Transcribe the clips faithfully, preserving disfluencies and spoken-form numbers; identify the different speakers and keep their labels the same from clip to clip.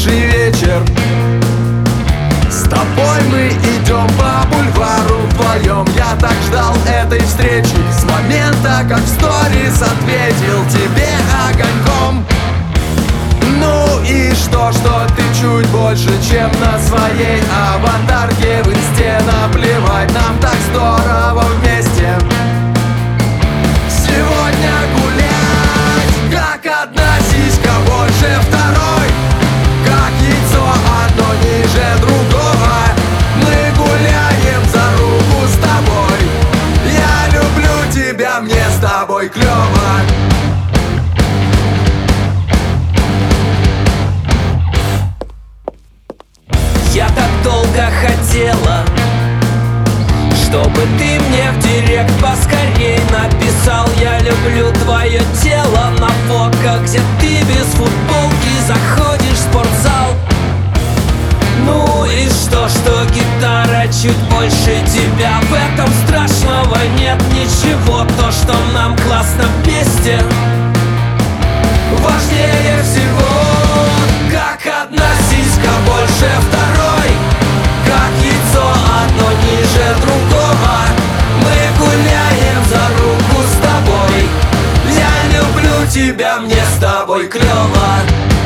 Speaker 1: лучший вечер. С тобой мы идем по бульвару вдвоем. Я так ждал этой встречи с момента, как в сторис ответил тебе огоньком. Ну и что, что ты чуть больше, чем на своей аватарке в инсте. Наплевать, нам так здорово вместе сегодня гулять. Как одна сиська больше второй, как яйцо одно ниже другого. Мы гуляем за руку с тобой. Я люблю тебя, мне с тобой клёво.
Speaker 2: Я так долго хотела, чтобы ты мне в директ поскорей написал: я люблю твое тело. На фотках, где ты без футболки заходишь в спортзал. Ну и что, что гитара чуть больше тебя? В этом страшного нет ничего. То, что нам классно вместе, важнее всего. Как одна сиська больше второй, как яйцо одно ниже другого. Мы гуляем за руку с тобой. Я люблю тебя, мне с тобой клёво.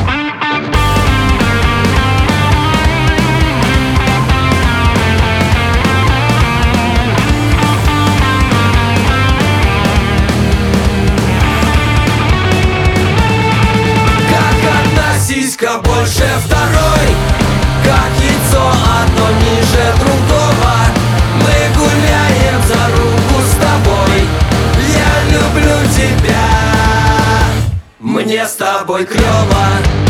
Speaker 2: Сиська больше второй, как яйцо одно ниже другого. Мы гуляем за руку с тобой. Я люблю тебя, мне с тобой клёво.